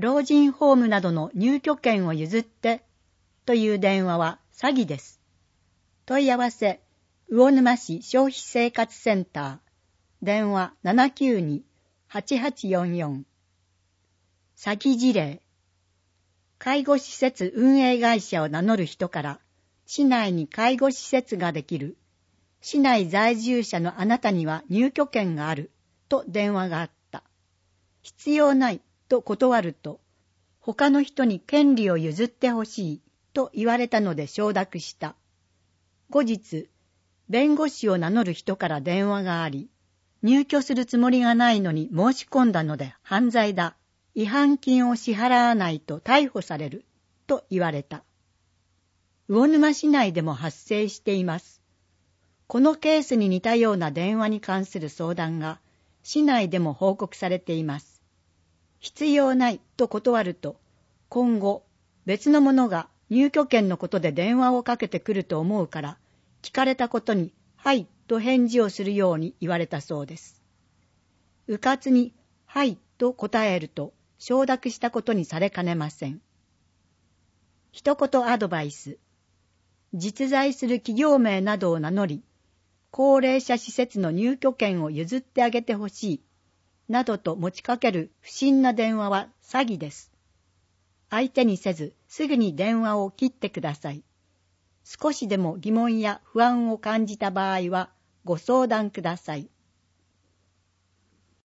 老人ホームなどの入居権を譲ってという電話は詐欺です。問い合わせ、魚沼市消費生活センター、電話792-8844。詐欺事例。介護施設運営会社を名乗る人から、市内に介護施設ができる。市内在住者のあなたには入居権があると電話があった。必要ないと断ると、他の人に権利を譲ってほしいと言われたので承諾した。後日、弁護士を名乗る人から電話があり、入居するつもりがないのに申し込んだので犯罪だ。違反金を支払わないと逮捕されると言われた。魚沼市内でも発生しています。このケースに似たような電話に関する相談が市内でも報告されています。必要ないと断ると、今後別の者が入居権のことで電話をかけてくると思うから、聞かれたことにはいと返事をするように言われたそうです。うかつにはいと答えると承諾したことにされかねません。一言アドバイス。実在する企業名などを名乗り、高齢者施設の入居権を譲ってあげてほしい、などと持ちかける不審な電話は詐欺です。相手にせずすぐに電話を切ってください。少しでも疑問や不安を感じた場合はご相談ください。